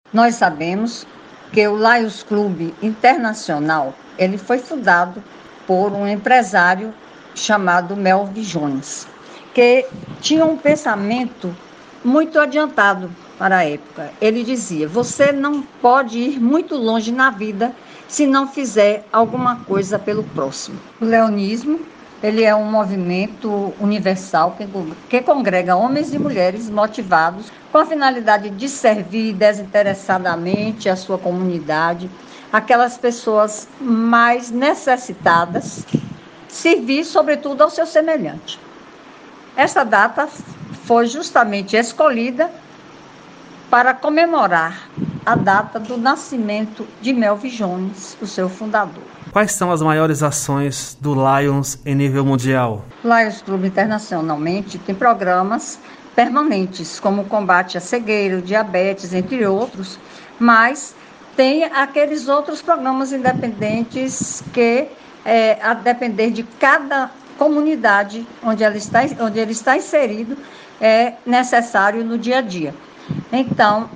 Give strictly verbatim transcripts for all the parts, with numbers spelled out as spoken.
Nós sabemos que o Lions Clube Internacional, ele foi fundado por um empresário chamado Melvin Jones, que tinha um pensamento muito adiantado para a época. Ele dizia: você não pode ir muito longe na vida se não fizer alguma coisa pelo próximo. O leonismo, ele é um movimento universal que, que congrega homens e mulheres motivados com a finalidade de servir desinteressadamente a sua comunidade, aquelas pessoas mais necessitadas, servir sobretudo ao seu semelhante. Essa data foi justamente escolhida para comemorar a data do nascimento de Melvin Jones, o seu fundador. Quais são as maiores ações do Lions em nível mundial? O Lions Clube internacionalmente tem programas permanentes, como o combate à cegueira, o diabetes, entre outros, mas tem aqueles outros programas independentes que, é, a depender de cada comunidade onde, ela está, onde ele está inserido, é necessário no dia a dia. Então,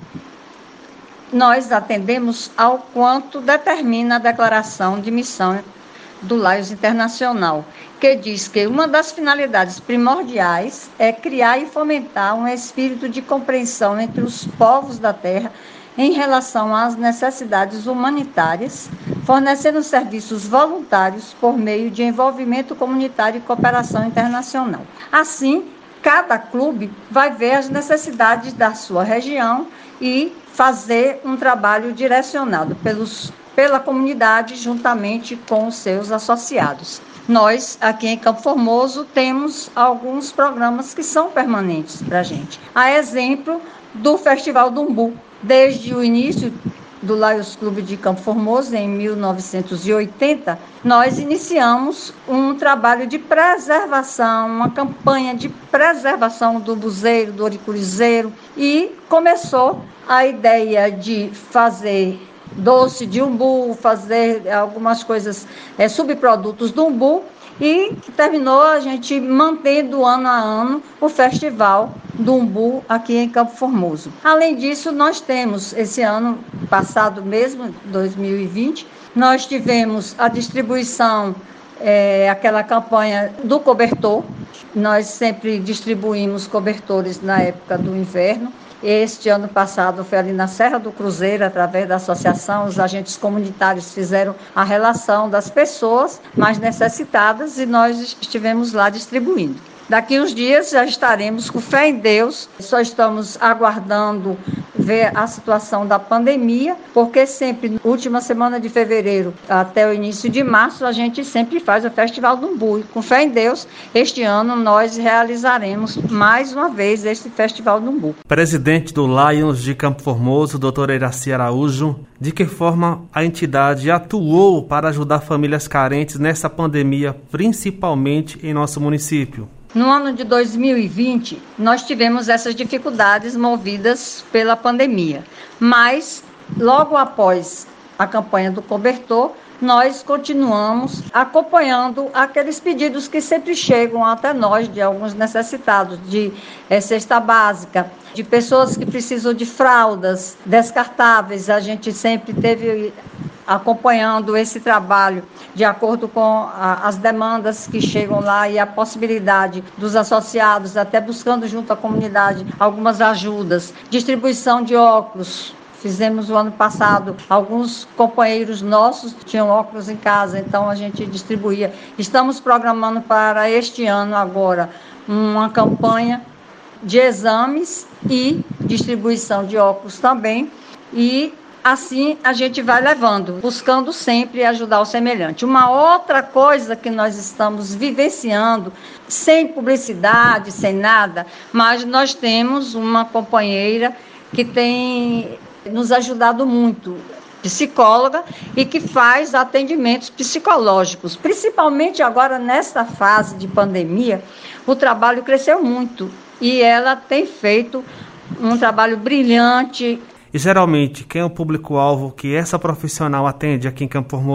nós atendemos ao quanto determina a declaração de missão do Lions Internacional, que diz que uma das finalidades primordiais é criar e fomentar um espírito de compreensão entre os povos da Terra em relação às necessidades humanitárias, fornecendo serviços voluntários por meio de envolvimento comunitário e cooperação internacional. Assim, cada clube vai ver as necessidades da sua região e fazer um trabalho direcionado pelos, pela comunidade juntamente com os seus associados. Nós, aqui em Campo Formoso, temos alguns programas que são permanentes para a gente. A exemplo do Festival do Umbu. Desde o início do Lions Clube de Campo Formoso, em mil novecentos e oitenta, nós iniciamos um trabalho de preservação, uma campanha de preservação do umbuzeiro, do ouriculizeiro, e começou a ideia de fazer doce de umbu, fazer algumas coisas, é, subprodutos do umbu, e terminou a gente mantendo ano a ano o Festival do Umbu aqui em Campo Formoso. Além disso, nós temos, esse ano passado mesmo, dois mil e vinte, nós tivemos a distribuição, é, aquela campanha do cobertor. Nós sempre distribuímos cobertores na época do inverno. Este ano passado foi ali na Serra do Cruzeiro, através da associação, os agentes comunitários fizeram a relação das pessoas mais necessitadas e nós estivemos lá distribuindo. Daqui uns dias já estaremos com fé em Deus, só estamos aguardando ver a situação da pandemia, porque sempre, na última semana de fevereiro até o início de março, a gente sempre faz o Festival do Umbu. E com fé em Deus, este ano nós realizaremos mais uma vez este Festival do Umbu. Presidente do Lions de Campo Formoso, doutora Iraci Araújo, de que forma a entidade atuou para ajudar famílias carentes nessa pandemia, principalmente em nosso município? No ano de dois mil e vinte, nós tivemos essas dificuldades movidas pela pandemia, mas logo após a campanha do cobertor, nós continuamos acompanhando aqueles pedidos que sempre chegam até nós, de alguns necessitados, de é, cesta básica, de pessoas que precisam de fraldas descartáveis. A gente sempre teve acompanhando esse trabalho de acordo com a, as demandas que chegam lá e a possibilidade dos associados, até buscando junto à comunidade algumas ajudas, distribuição de óculos. Fizemos o ano passado, alguns companheiros nossos tinham óculos em casa, então a gente distribuía. Estamos programando para este ano agora uma campanha de exames e distribuição de óculos também, e assim a gente vai levando, buscando sempre ajudar o semelhante. Uma outra coisa que nós estamos vivenciando, sem publicidade, sem nada, mas nós temos uma companheira que tem nos ajudado muito, psicóloga, e que faz atendimentos psicológicos. Principalmente agora nesta fase de pandemia, o trabalho cresceu muito e ela tem feito um trabalho brilhante. E geralmente, quem é o público-alvo que essa profissional atende aqui em Campo Formoso?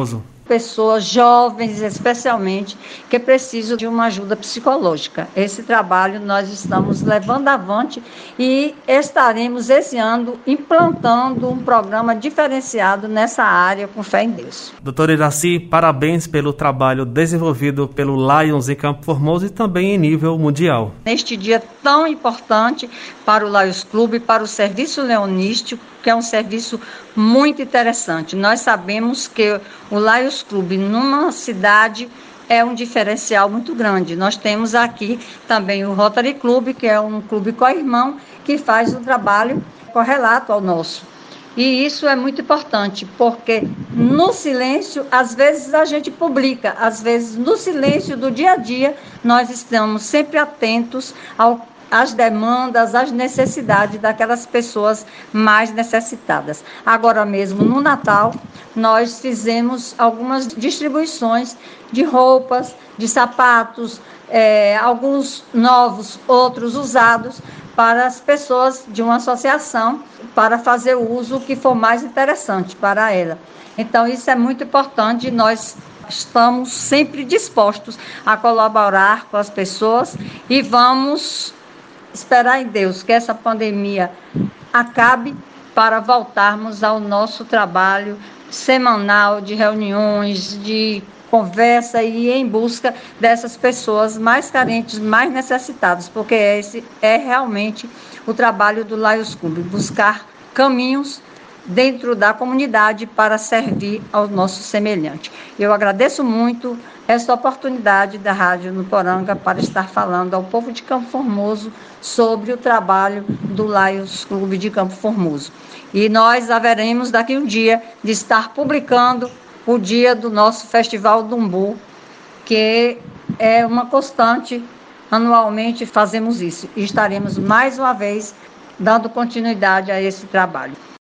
pessoas jovens, especialmente, que precisam de uma ajuda psicológica. Esse trabalho nós estamos levando avante e estaremos esse ano implantando um programa diferenciado nessa área, com fé em Deus. Doutora Iracy, parabéns pelo trabalho desenvolvido pelo Lions em Campo Formoso e também em nível mundial. Neste dia tão importante para o Lions Clube e para o serviço leonístico, que é um serviço muito interessante. Nós sabemos que o Lions Clube, numa cidade, é um diferencial muito grande. Nós temos aqui também o Rotary Club, que é um clube co-irmão, que faz um trabalho correlato ao nosso. E isso é muito importante, porque no silêncio, às vezes a gente publica, às vezes no silêncio do dia a dia, nós estamos sempre atentos ao as demandas, as necessidades daquelas pessoas mais necessitadas. Agora mesmo, no Natal, nós fizemos algumas distribuições de roupas, de sapatos, é, alguns novos, outros usados, para as pessoas de uma associação, para fazer o uso que for mais interessante para ela. Então, isso é muito importante, nós estamos sempre dispostos a colaborar com as pessoas e vamos esperar em Deus que essa pandemia acabe para voltarmos ao nosso trabalho semanal de reuniões, de conversa e em busca dessas pessoas mais carentes, mais necessitadas, porque esse é realmente o trabalho do Lions Club, buscar caminhos dentro da comunidade para servir ao nosso semelhante. Eu agradeço muito esta oportunidade da Rádio Nuporanga para estar falando ao povo de Campo Formoso sobre o trabalho do Lions Clube de Campo Formoso. E nós haveremos daqui um dia de estar publicando o dia do nosso Festival do Umbu, que é uma constante, anualmente fazemos isso. E estaremos mais uma vez dando continuidade a esse trabalho.